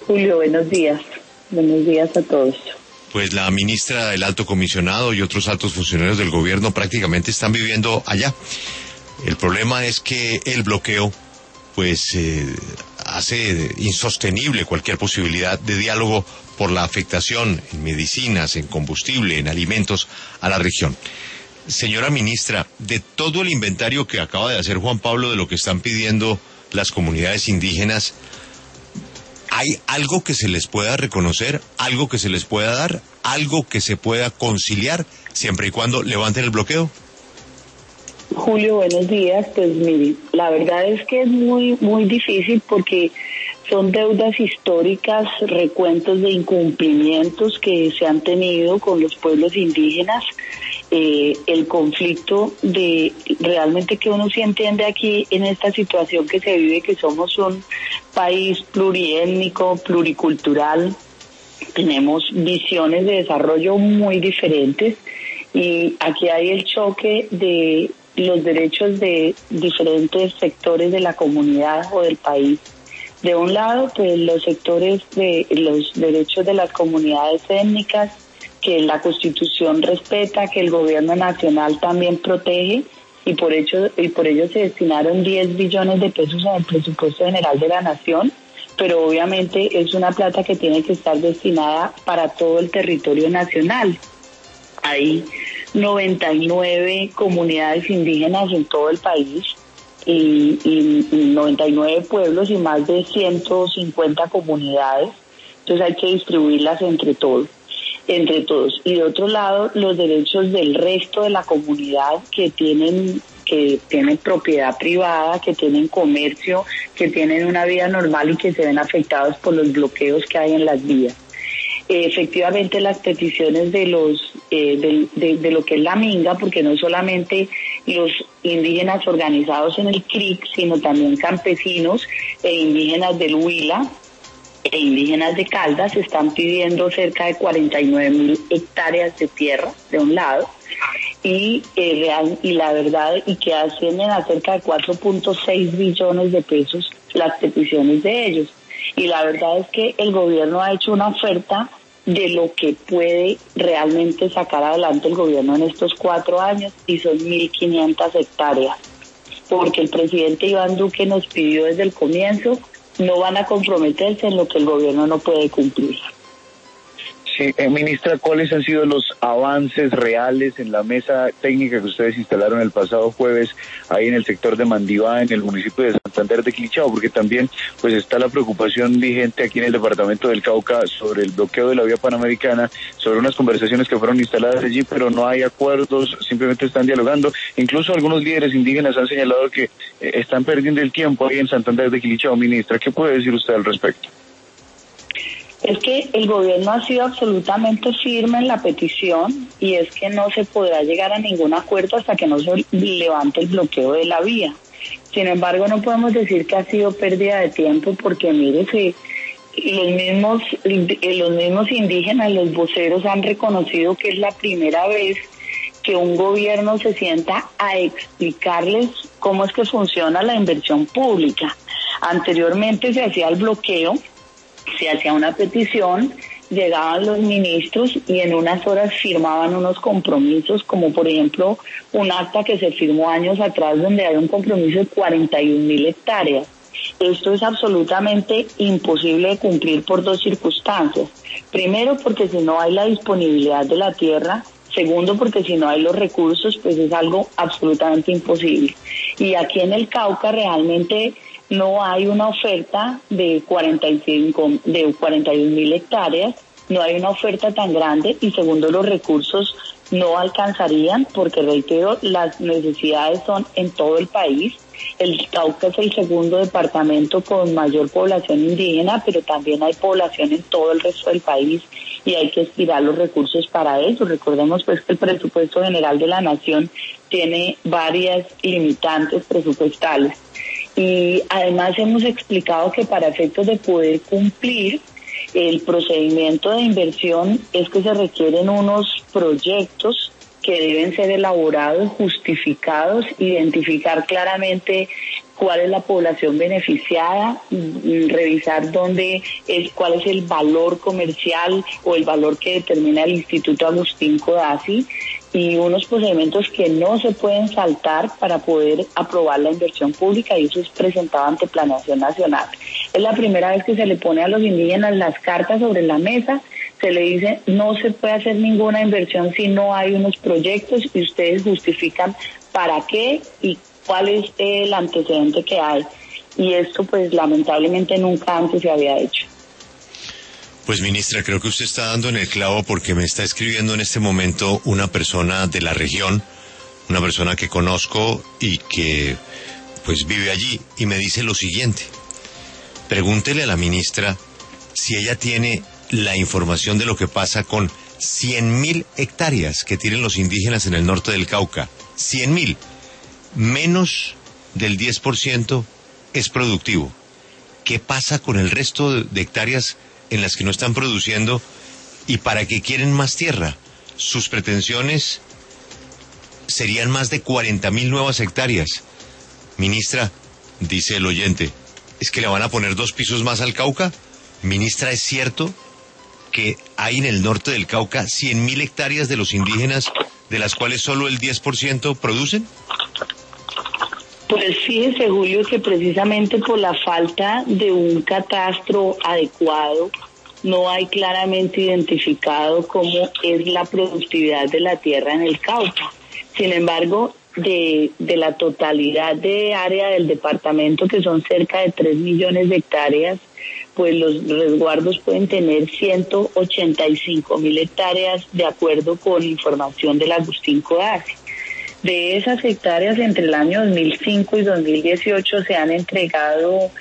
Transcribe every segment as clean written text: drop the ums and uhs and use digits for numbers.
Julio, buenos días. Buenos días a todos. Pues la ministra, el alto comisionado y otros altos funcionarios del gobierno prácticamente están viviendo allá. El problema es que el bloqueo, pues, hace insostenible cualquier posibilidad de diálogo por la afectación en medicinas, en combustible, en alimentos a la región. Señora ministra, de todo el inventario que acaba de hacer Juan Pablo de lo que están pidiendo las comunidades indígenas, ¿hay algo que se les pueda reconocer, algo que se les pueda dar, algo que se pueda conciliar, siempre y cuando levanten el bloqueo? Julio, buenos días. Pues mire, la verdad es que es muy difícil porque son deudas históricas, recuentos de incumplimientos que se han tenido con los pueblos indígenas. El conflicto de realmente que uno sí entiende aquí en esta situación que se vive, que somos un país pluriétnico, pluricultural, tenemos visiones de desarrollo muy diferentes y aquí hay el choque de los derechos de diferentes sectores de la comunidad o del país. De un lado, pues los sectores de los derechos de las comunidades étnicas, que la Constitución respeta, que el gobierno nacional también protege, y por ello se destinaron 10 billones de pesos en el presupuesto general de la nación, pero obviamente es una plata que tiene que estar destinada para todo el territorio nacional. Hay 99 comunidades indígenas en todo el país y 99 pueblos y más de 150 comunidades, entonces hay que distribuirlas entre todos. Y de otro lado, los derechos del resto de la comunidad que tienen propiedad privada, que tienen comercio, que tienen una vida normal y que se ven afectados por los bloqueos que hay en las vías. Efectivamente, las peticiones de lo que es la minga, porque no solamente los indígenas organizados en el CRIC, sino también campesinos e indígenas del Huila e indígenas de Caldas están pidiendo cerca de 49.000 hectáreas de tierra de un lado y la verdad y que ascienden a cerca de 4.6 billones de pesos las peticiones de ellos. Y la verdad es que el gobierno ha hecho una oferta de lo que puede realmente sacar adelante el gobierno en estos 4 años y son 1.500 hectáreas, porque el presidente Iván Duque nos pidió desde el comienzo, no van a comprometerse en lo que el gobierno no puede cumplir. Sí, ministra, ¿cuáles han sido los avances reales en la mesa técnica que ustedes instalaron el pasado jueves ahí en el sector de Mandivá, en el municipio de Santander de Quilichao? Porque también pues está la preocupación vigente aquí en el departamento del Cauca sobre el bloqueo de la vía panamericana, sobre unas conversaciones que fueron instaladas allí, pero no hay acuerdos, simplemente están dialogando. Incluso algunos líderes indígenas han señalado que están perdiendo el tiempo ahí en Santander de Quilichao. Ministra, ¿qué puede decir usted al respecto? Es que el gobierno ha sido absolutamente firme en la petición y es que no se podrá llegar a ningún acuerdo hasta que no se levante el bloqueo de la vía. Sin embargo, no podemos decir que ha sido pérdida de tiempo porque mire que los mismos indígenas, los voceros han reconocido que es la primera vez que un gobierno se sienta a explicarles cómo es que funciona la inversión pública. Anteriormente se hacía el bloqueo, se hacía una petición, llegaban los ministros y en unas horas firmaban unos compromisos, como por ejemplo un acta que se firmó años atrás donde hay un compromiso de 41.000 hectáreas. Esto es absolutamente imposible de cumplir por 2 circunstancias. Primero, porque si no hay la disponibilidad de la tierra. Segundo, porque si no hay los recursos, pues es algo absolutamente imposible. Y aquí en el Cauca realmente no hay una oferta de 41.000 hectáreas, no hay una oferta tan grande y segundo, los recursos no alcanzarían porque, reitero, las necesidades son en todo el país. El Cauca es el segundo departamento con mayor población indígena, pero también hay población en todo el resto del país y hay que estirar los recursos para eso. Recordemos pues que el presupuesto general de la nación tiene varias limitantes presupuestales. Y además hemos explicado que para efectos de poder cumplir el procedimiento de inversión es que se requieren unos proyectos que deben ser elaborados, justificados, identificar claramente cuál es la población beneficiada, revisar cuál es el valor comercial o el valor que determina el Instituto Agustín Codazzi, y unos procedimientos que no se pueden saltar para poder aprobar la inversión pública, y eso es presentado ante Planeación Nacional. Es la primera vez que se le pone a los indígenas las cartas sobre la mesa, se le dice no se puede hacer ninguna inversión si no hay unos proyectos, y ustedes justifican para qué y cuál es el antecedente que hay. Y esto pues lamentablemente nunca antes se había hecho. Pues ministra, creo que usted está dando en el clavo, porque me está escribiendo en este momento una persona de la región, una persona que conozco y que pues vive allí, y me dice lo siguiente: pregúntele a la ministra si ella tiene la información de lo que pasa con 100.000 hectáreas que tienen los indígenas en el norte del Cauca. 100.000, menos del 10% es productivo. ¿Qué pasa con el resto de hectáreas en las que no están produciendo y para qué quieren más tierra? Sus pretensiones serían más de 40.000 nuevas hectáreas. Ministra, dice el oyente, ¿es que le van a poner 2 pisos más al Cauca? Ministra, ¿es cierto que hay en el norte del Cauca 100.000 hectáreas de los indígenas, de las cuales solo el 10% producen? Pues fíjese, Julio, que precisamente por la falta de un catastro adecuado, no hay claramente identificado cómo es la productividad de la tierra en el Cauca. Sin embargo, de la totalidad de área del departamento, que son cerca de 3 millones de hectáreas, pues los resguardos pueden tener 185.000 hectáreas de acuerdo con información del Agustín Codazzi. De esas hectáreas, entre el año 2005 y 2018 se han entregado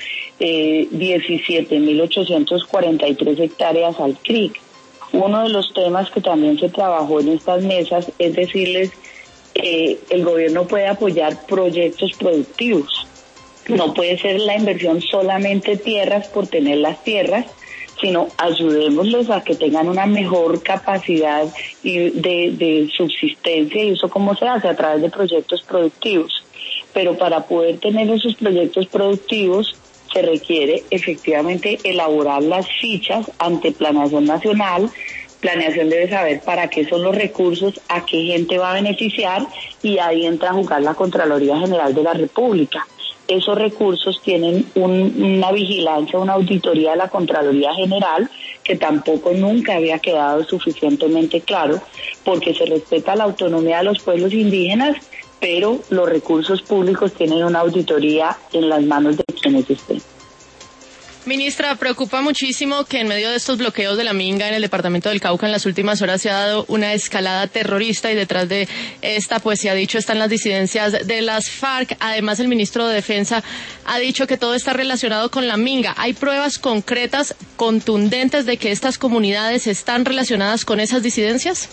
17.843 hectáreas al CRIC. Uno de los temas que también se trabajó en estas mesas es decirles el gobierno puede apoyar proyectos productivos. No puede ser la inversión solamente tierras por tener las tierras, sino ayudémosles a que tengan una mejor capacidad de subsistencia, y eso cómo se hace a través de proyectos productivos. Pero para poder tener esos proyectos productivos se requiere efectivamente elaborar las fichas ante Planeación Nacional. Planeación debe saber para qué son los recursos, a qué gente va a beneficiar, y ahí entra a jugar la Contraloría General de la República. Esos recursos tienen una vigilancia, una auditoría de la Contraloría General, que tampoco nunca había quedado suficientemente claro, porque se respeta la autonomía de los pueblos indígenas, pero los recursos públicos tienen una auditoría en las manos de quienes estén. Ministra, preocupa muchísimo que en medio de estos bloqueos de la Minga en el departamento del Cauca en las últimas horas se ha dado una escalada terrorista, y detrás de esta, pues se ha dicho, están las disidencias de las FARC. Además, el ministro de Defensa ha dicho que todo está relacionado con la Minga. ¿Hay pruebas concretas, contundentes, de que estas comunidades están relacionadas con esas disidencias?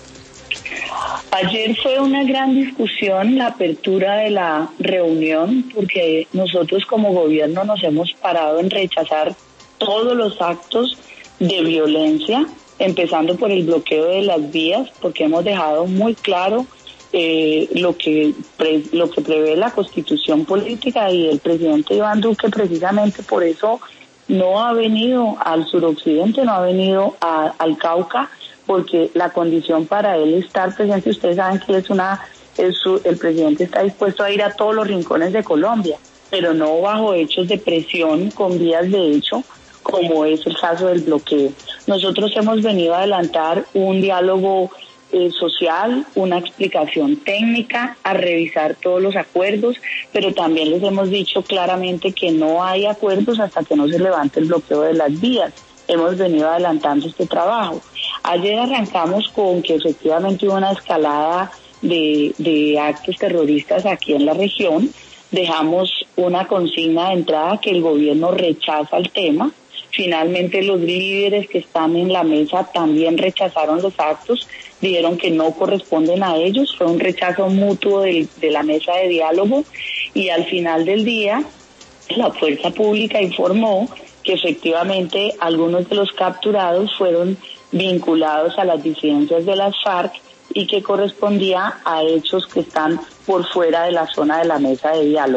Ayer fue una gran discusión la apertura de la reunión, porque nosotros como gobierno nos hemos parado en rechazar todos los actos de violencia, empezando por el bloqueo de las vías, porque hemos dejado muy claro lo que prevé la Constitución política, y el presidente Iván Duque precisamente por eso no ha venido al suroccidente, no ha venido al Cauca, porque la condición para él estar presente, ustedes saben que el presidente está dispuesto a ir a todos los rincones de Colombia, pero no bajo hechos de presión, con vías de hecho, como es el caso del bloqueo. Nosotros hemos venido a adelantar un diálogo social, una explicación técnica, a revisar todos los acuerdos, pero también les hemos dicho claramente que no hay acuerdos hasta que no se levante el bloqueo de las vías. Hemos venido adelantando este trabajo. Ayer arrancamos con que efectivamente hubo una escalada de actos terroristas aquí en la región. Dejamos una consigna de entrada que el gobierno rechaza el tema. Finalmente los líderes que están en la mesa también rechazaron los actos, dijeron que no corresponden a ellos. Fue un rechazo mutuo de la mesa de diálogo, y al final del día la fuerza pública informó que efectivamente algunos de los capturados fueron vinculados a las disidencias de las FARC y que correspondía a hechos que están por fuera de la zona de la mesa de diálogo.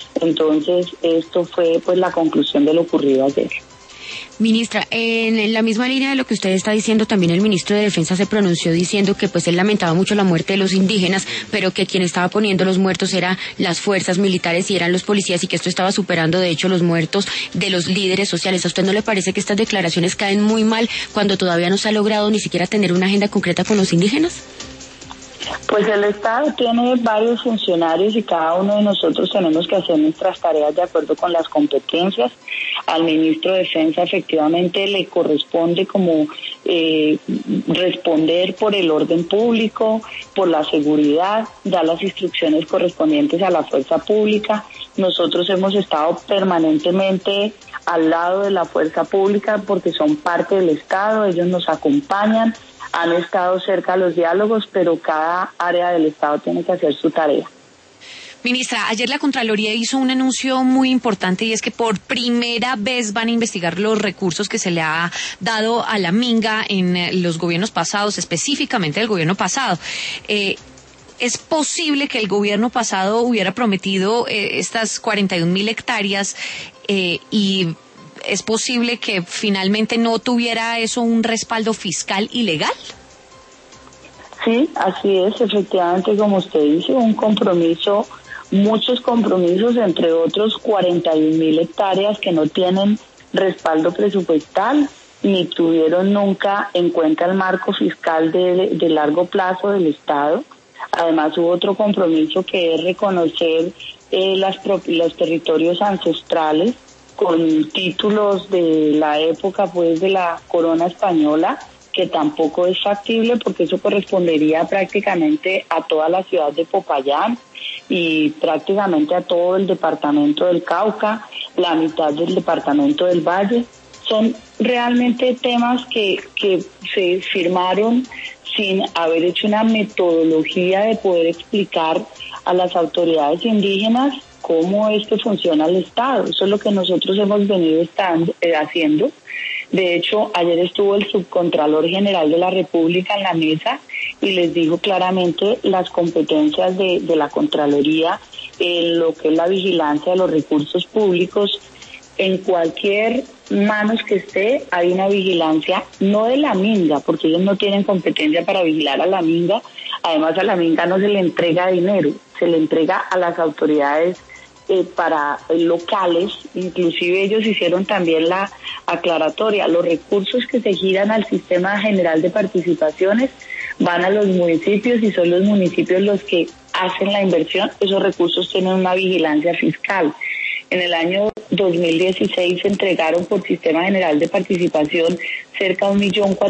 Entonces, esto fue pues la conclusión de lo ocurrido ayer. Ministra, en la misma línea de lo que usted está diciendo, también el ministro de Defensa se pronunció diciendo que pues él lamentaba mucho la muerte de los indígenas, pero que quien estaba poniendo los muertos eran las fuerzas militares y eran los policías, y que esto estaba superando de hecho los muertos de los líderes sociales. ¿A usted no le parece que estas declaraciones caen muy mal cuando todavía no se ha logrado ni siquiera tener una agenda concreta con los indígenas? Pues el Estado tiene varios funcionarios y cada uno de nosotros tenemos que hacer nuestras tareas de acuerdo con las competencias. Al ministro de Defensa efectivamente le corresponde como responder por el orden público, por la seguridad, dar las instrucciones correspondientes a la fuerza pública. Nosotros hemos estado permanentemente al lado de la fuerza pública porque son parte del Estado, ellos nos acompañan, han estado cerca de los diálogos, pero cada área del Estado tiene que hacer su tarea. Ministra, ayer la Contraloría hizo un anuncio muy importante, y es que por primera vez van a investigar los recursos que se le ha dado a la Minga en los gobiernos pasados, específicamente el gobierno pasado. ¿Es posible que el gobierno pasado hubiera prometido estas 41.000 hectáreas y es posible que finalmente no tuviera eso un respaldo fiscal y legal? Sí, así es, efectivamente, como usted dice, un compromiso, muchos compromisos, entre otros 41.000 hectáreas que no tienen respaldo presupuestal ni tuvieron nunca en cuenta el marco fiscal de largo plazo del Estado. Además hubo otro compromiso que es reconocer los territorios ancestrales con títulos de la época pues de la corona española, que tampoco es factible porque eso correspondería prácticamente a toda la ciudad de Popayán y prácticamente a todo el departamento del Cauca, la mitad del departamento del Valle. Son realmente temas que se firmaron sin haber hecho una metodología de poder explicar a las autoridades indígenas cómo es que funciona el Estado. Eso es lo que nosotros hemos venido haciendo. De hecho, ayer estuvo el Subcontralor General de la República en la mesa y les dijo claramente las competencias de la Contraloría en lo que es la vigilancia de los recursos públicos. En cualquier manos que esté, hay una vigilancia, no de la Minga, porque ellos no tienen competencia para vigilar a la Minga. Además, a la Minga no se le entrega dinero, se le entrega a las autoridades para locales. Inclusive ellos hicieron también la aclaratoria, los recursos que se giran al Sistema General de Participaciones van a los municipios y son los municipios los que hacen la inversión. Esos recursos tienen una vigilancia fiscal. En el año 2016 se entregaron por Sistema General de Participación cerca de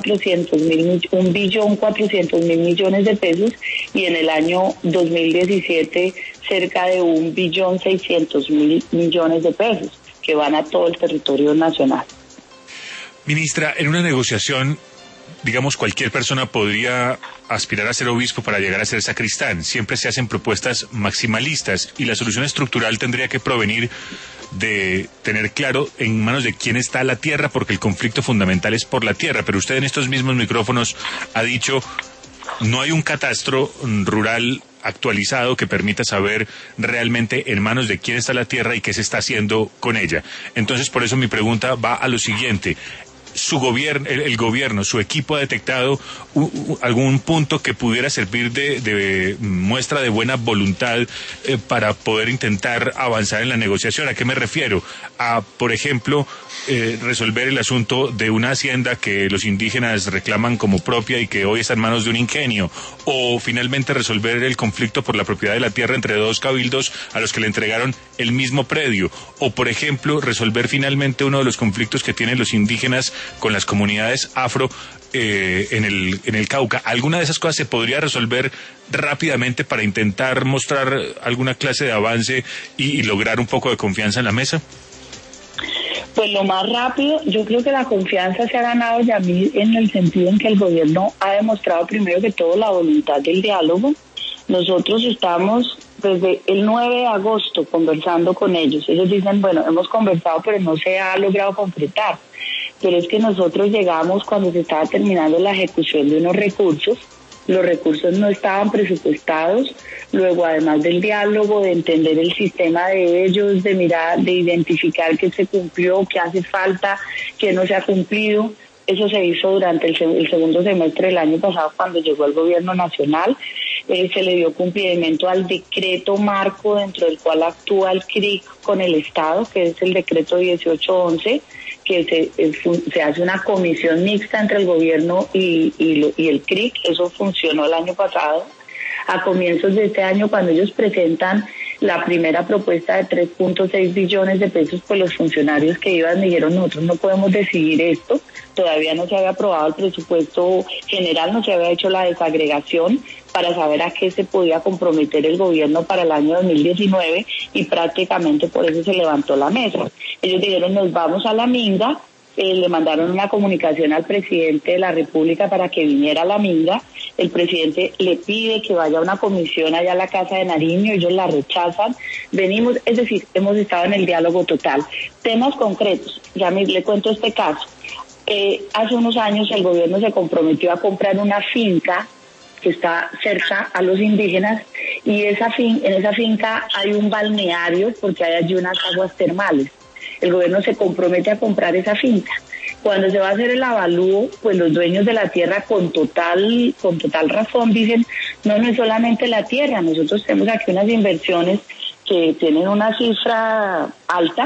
1.400.000 millones de pesos, y en el año 2017 cerca de 1.600.000 millones de pesos que van a todo el territorio nacional. Ministra, en una negociación, digamos, cualquier persona podría aspirar a ser obispo para llegar a ser sacristán. Siempre se hacen propuestas maximalistas y la solución estructural tendría que provenir de tener claro en manos de quién está la tierra, porque el conflicto fundamental es por la tierra. Pero usted en estos mismos micrófonos ha dicho, no hay un catastro rural actualizado que permita saber realmente en manos de quién está la tierra y qué se está haciendo con ella. Entonces, por eso mi pregunta va a lo siguiente. Su gobierno, el gobierno, su equipo ha detectado algún punto que pudiera servir de muestra de buena voluntad para poder intentar avanzar en la negociación. ¿A qué me refiero? A, por ejemplo, resolver el asunto de una hacienda que los indígenas reclaman como propia y que hoy está en manos de un ingenio, o finalmente resolver el conflicto por la propiedad de la tierra entre dos cabildos a los que le entregaron el mismo predio, o por ejemplo resolver finalmente uno de los conflictos que tienen los indígenas con las comunidades afro en el Cauca. ¿Alguna de esas cosas se podría resolver rápidamente para intentar mostrar alguna clase de avance y lograr un poco de confianza en la mesa? Pues lo más rápido, yo creo que la confianza se ha ganado ya en el sentido en que el gobierno ha demostrado primero que todo la voluntad del diálogo. Nosotros estamos desde el 9 de agosto conversando con ellos. Ellos dicen, bueno, hemos conversado pero no se ha logrado concretar. Pero es que nosotros llegamos cuando se estaba terminando la ejecución de unos recursos los recursos no estaban presupuestados. Luego, además del diálogo, de entender el sistema de ellos, de mirar, de identificar qué se cumplió, qué hace falta, qué no se ha cumplido. Eso se hizo durante el segundo semestre del año pasado, cuando llegó el gobierno nacional. Se le dio cumplimiento al decreto marco dentro del cual actúa el CRIC con el Estado, que es el decreto 1811, que se hace una comisión mixta entre el gobierno y el CRIC. Eso funcionó el año pasado. A comienzos de este año, cuando ellos presentan la primera propuesta de 3.6 billones de pesos, pues los funcionarios que iban dijeron: nosotros no podemos decidir esto, todavía no se había aprobado el presupuesto general, no se había hecho la desagregación para saber a qué se podía comprometer el gobierno para el año 2019, y prácticamente por eso se levantó la mesa. Ellos dijeron: nos vamos a la minga. Le mandaron una comunicación al presidente de la República para que viniera a la minga. El presidente le pide que vaya a una comisión allá a la Casa de Nariño, ellos la rechazan. Venimos, es decir, hemos estado en el diálogo total. Temas concretos, ya le cuento este caso. Hace unos años el gobierno se comprometió a comprar una finca que está cerca a los indígenas, y en esa finca hay un balneario porque hay allí unas aguas termales. El gobierno se compromete a comprar esa finca. Cuando se va a hacer el avalúo, pues los dueños de la tierra con total razón dicen: no es solamente la tierra, nosotros tenemos aquí unas inversiones que tienen una cifra alta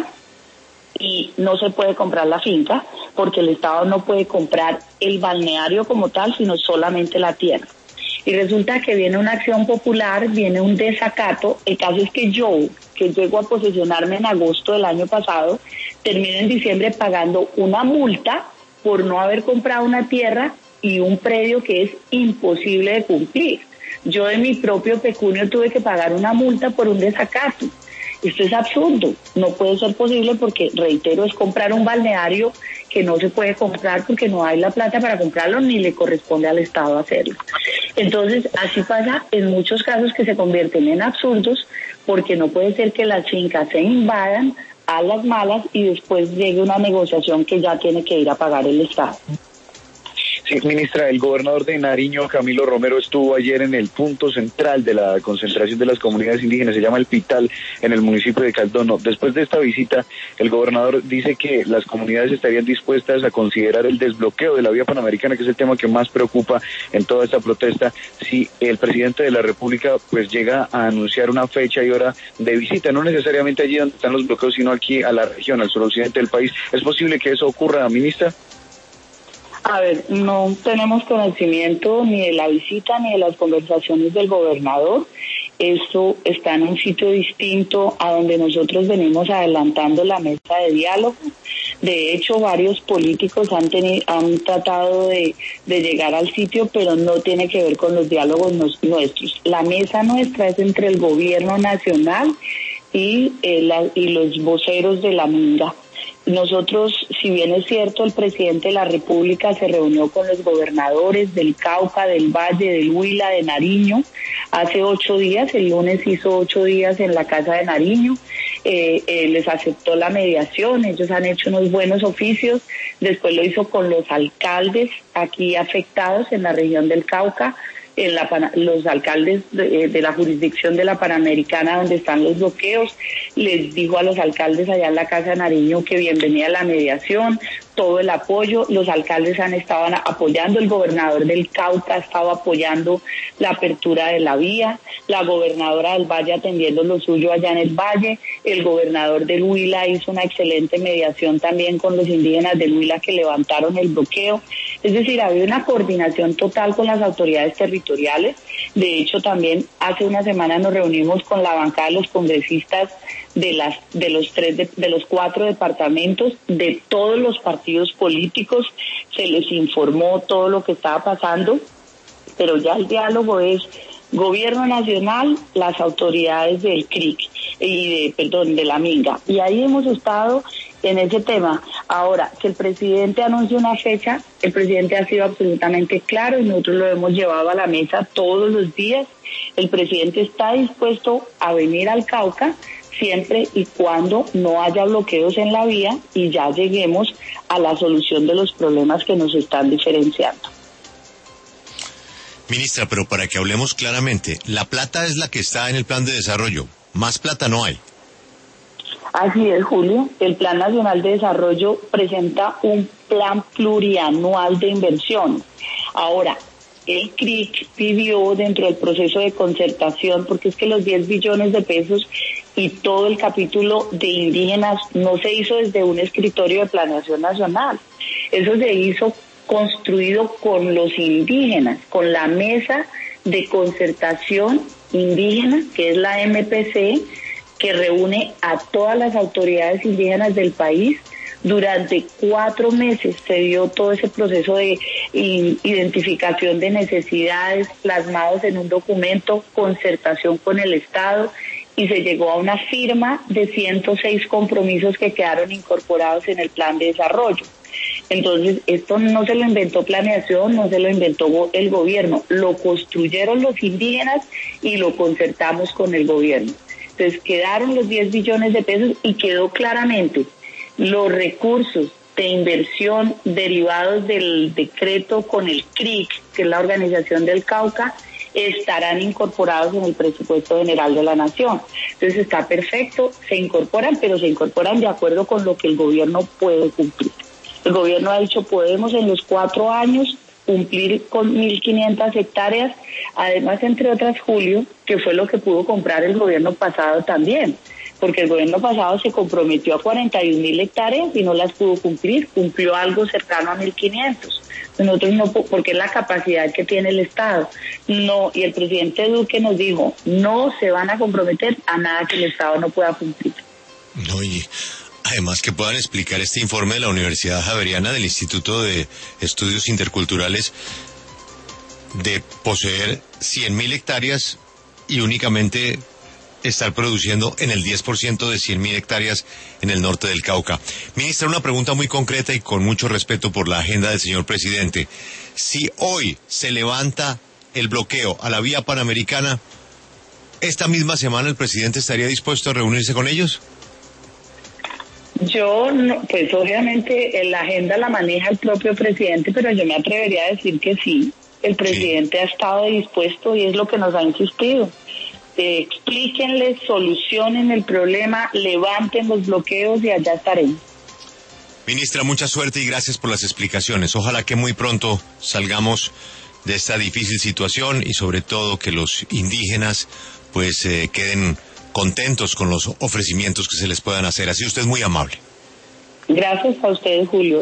y no se puede comprar la finca porque el Estado no puede comprar el balneario como tal, sino solamente la tierra. Y resulta que viene una acción popular, viene un desacato. El caso es que yo, que llego a posesionarme en agosto del año pasado, termino en diciembre pagando una multa por no haber comprado una tierra y un predio que es imposible de cumplir. Yo de mi propio pecunio tuve que pagar una multa por un desacato. Esto es absurdo, no puede ser posible porque, reitero, es comprar un balneario que no se puede comprar porque no hay la plata para comprarlo ni le corresponde al Estado hacerlo. Entonces, así pasa en muchos casos que se convierten en absurdos, porque no puede ser que las fincas se invadan a las malas y después llegue una negociación que ya tiene que ir a pagar el Estado. Sí, ministra, el gobernador de Nariño, Camilo Romero, estuvo ayer en el punto central de la concentración de las comunidades indígenas, se llama El Pital, en el municipio de Caldono. Después de esta visita, el gobernador dice que las comunidades estarían dispuestas a considerar el desbloqueo de la vía panamericana, que es el tema que más preocupa en toda esta protesta, si el presidente de la República pues llega a anunciar una fecha y hora de visita, no necesariamente allí donde están los bloqueos, sino aquí a la región, al suroccidente del país. ¿Es posible que eso ocurra, ministra? A ver, no tenemos conocimiento ni de la visita ni de las conversaciones del gobernador. Esto está en un sitio distinto a donde nosotros venimos adelantando la mesa de diálogo. De hecho, varios políticos han tratado de llegar al sitio, pero no tiene que ver con los diálogos nuestros. La mesa nuestra es entre el gobierno nacional y los voceros de la minga. Nosotros, si bien es cierto, el presidente de la República se reunió con los gobernadores del Cauca, del Valle, del Huila, de Nariño, hace 8 días, el lunes hizo 8 días en la Casa de Nariño, les aceptó la mediación, ellos han hecho unos buenos oficios, después lo hizo con los alcaldes aquí afectados en la región del Cauca, los alcaldes de la jurisdicción de la Panamericana donde están los bloqueos, les dijo a los alcaldes allá en la Casa de Nariño que bienvenida a la mediación, todo el apoyo, los alcaldes han estado apoyando, el gobernador del Cauca ha estado apoyando la apertura de la vía, la gobernadora del Valle atendiendo lo suyo allá en el Valle, el gobernador del Huila hizo una excelente mediación también con los indígenas del Huila que levantaron el bloqueo. Es decir, ha habido una coordinación total con las autoridades territoriales. De hecho, también hace una semana nos reunimos con la bancada de los congresistas de los 4 departamentos, de todos los partidos políticos. Se les informó todo lo que estaba pasando, pero ya el diálogo es Gobierno Nacional, las autoridades del CRIC de la minga. Y ahí hemos estado en ese tema. Ahora, que el presidente anuncie una fecha, el presidente ha sido absolutamente claro y nosotros lo hemos llevado a la mesa todos los días. El presidente está dispuesto a venir al Cauca siempre y cuando no haya bloqueos en la vía y ya lleguemos a la solución de los problemas que nos están diferenciando. Ministra, pero para que hablemos claramente, la plata es la que está en el plan de desarrollo, más plata no hay. Así es, Julio. El Plan Nacional de Desarrollo presenta un plan plurianual de inversión. Ahora, el CRIC pidió dentro del proceso de concertación, porque es que los 10 billones de pesos y todo el capítulo de indígenas no se hizo desde un escritorio de planeación nacional. Eso se hizo construido con los indígenas, con la mesa de concertación indígena, que es la MPC, que reúne a todas las autoridades indígenas del país. Durante 4 meses se dio todo ese proceso de identificación de necesidades plasmados en un documento, concertación con el Estado, y se llegó a una firma de 106 compromisos que quedaron incorporados en el plan de desarrollo. Entonces, esto no se lo inventó planeación, no se lo inventó el gobierno, lo construyeron los indígenas y lo concertamos con el gobierno. Entonces, quedaron los 10 billones de pesos y quedó claramente los recursos de inversión derivados del decreto con el CRIC, que es la Organización del Cauca, estarán incorporados en el presupuesto general de la Nación. Entonces está perfecto, se incorporan, pero se incorporan de acuerdo con lo que el gobierno puede cumplir. El gobierno ha dicho, podemos en los 4 años cumplir con 1.500 hectáreas, además, entre otras, Julio, que fue lo que pudo comprar el gobierno pasado también, porque el gobierno pasado se comprometió a 41.000 hectáreas y no las pudo cumplir, cumplió algo cercano a 1.500. Nosotros no, porque es la capacidad que tiene el Estado. No, y el presidente Duque nos dijo, no se van a comprometer a nada que el Estado no pueda cumplir. No, y además que puedan explicar este informe de la Universidad Javeriana del Instituto de Estudios Interculturales de poseer 100.000 hectáreas y únicamente estar produciendo en el 10% de 100.000 hectáreas en el norte del Cauca. Ministra, una pregunta muy concreta y con mucho respeto por la agenda del señor presidente. Si hoy se levanta el bloqueo a la vía panamericana, ¿esta misma semana el presidente estaría dispuesto a reunirse con ellos? Yo, no, pues obviamente la agenda la maneja el propio presidente, pero yo me atrevería a decir que sí. El presidente ha estado dispuesto y es lo que nos ha insistido. Explíquenle, solucionen el problema, levanten los bloqueos y allá estaremos. Ministra, mucha suerte y gracias por las explicaciones. Ojalá que muy pronto salgamos de esta difícil situación y sobre todo que los indígenas pues queden contentos con los ofrecimientos que se les puedan hacer. Así usted es muy amable. Gracias a ustedes, Julio.